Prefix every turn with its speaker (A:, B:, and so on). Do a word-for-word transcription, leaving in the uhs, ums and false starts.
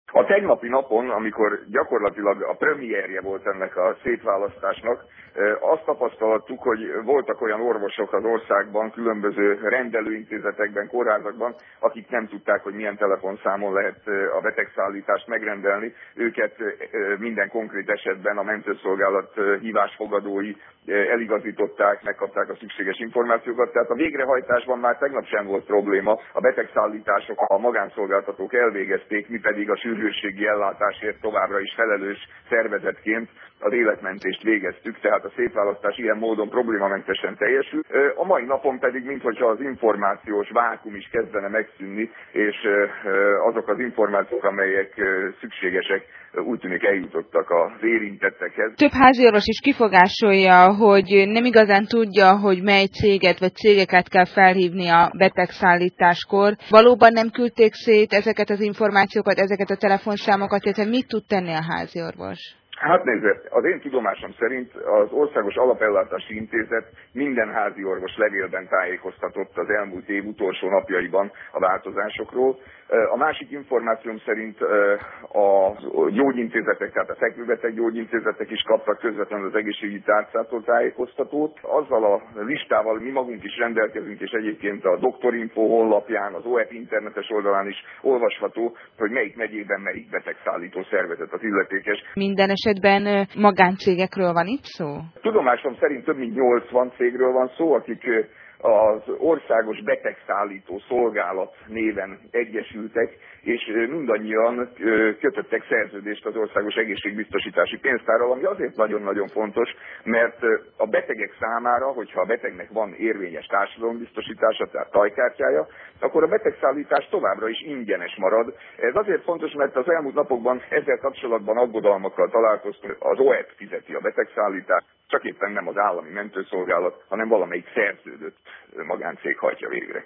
A: A tegnapi napon, amikor gyakorlatilag a premierje volt ennek a szétválasztásnak, azt tapasztaltuk, hogy voltak olyan orvosok az országban, különböző rendelőintézetekben, kórházakban, akik nem tudták, hogy milyen telefonszámon lehet a betegszállítást megrendelni. Őket minden konkrét esetben a mentőszolgálat hívásfogadói eligazították, megkapták a szükséges információkat. Tehát a végrehajtásban már tegnap sem volt probléma. A betegszállítások a magánszolgáltatók elvégezték, mi pedig a sürgősségi ellátásért továbbra is felelős szervezetként az életmentést végeztük, tehát a szétválasztás ilyen módon problémamentesen teljesül. A mai napon pedig, minthogyha az információs vákum is kezdene megszűnni, és azok az információk, amelyek szükségesek, úgy tűnik eljutottak az érintettekhez.
B: Több háziorvos is kifogásolja, hogy nem igazán tudja, hogy mely céget vagy cégeket kell felhívni a betegszállításkor. Valóban nem küldték szét ezeket az információkat, ezeket a telefonszámokat, illetve mit tud tenni a háziorvos?
A: Hát nézd, az én tudomásom szerint az Országos Alapellátási Intézet minden házi orvos levélben tájékoztatott az elmúlt év utolsó napjaiban a változásokról. A másik információm szerint a gyógyintézetek, tehát a fekvőbeteg gyógyintézetek is kaptak közvetlenül az egészségügyi tárcától tájékoztatót. Azzal a listával mi magunk is rendelkezünk, és egyébként a Doktorinfo honlapján, az o e pé internetes oldalán is olvasható, hogy melyik megyében melyik betegszállító szervezet az illetékes.
B: Minden esetben magáncégekről van itt szó?
A: Tudomásom szerint több mint nyolcvan cégről van szó, akik az Országos Betegszállító Szolgálat néven egyesültek, és mindannyian kötöttek szerződést az Országos Egészségbiztosítási Pénztárral, ami azért nagyon-nagyon fontos, mert a betegek számára, hogyha a betegnek van érvényes társadalombiztosítása, tehát tajkártyája, akkor a betegszállítás továbbra is ingyenes marad. Ez azért fontos, mert az elmúlt napokban ezzel kapcsolatban aggodalmakkal találkoztunk. Az o e pé fizeti a betegszállítást, csak éppen nem az állami mentőszolgálat, hanem valamelyik szerződött magáncég hajtja végre.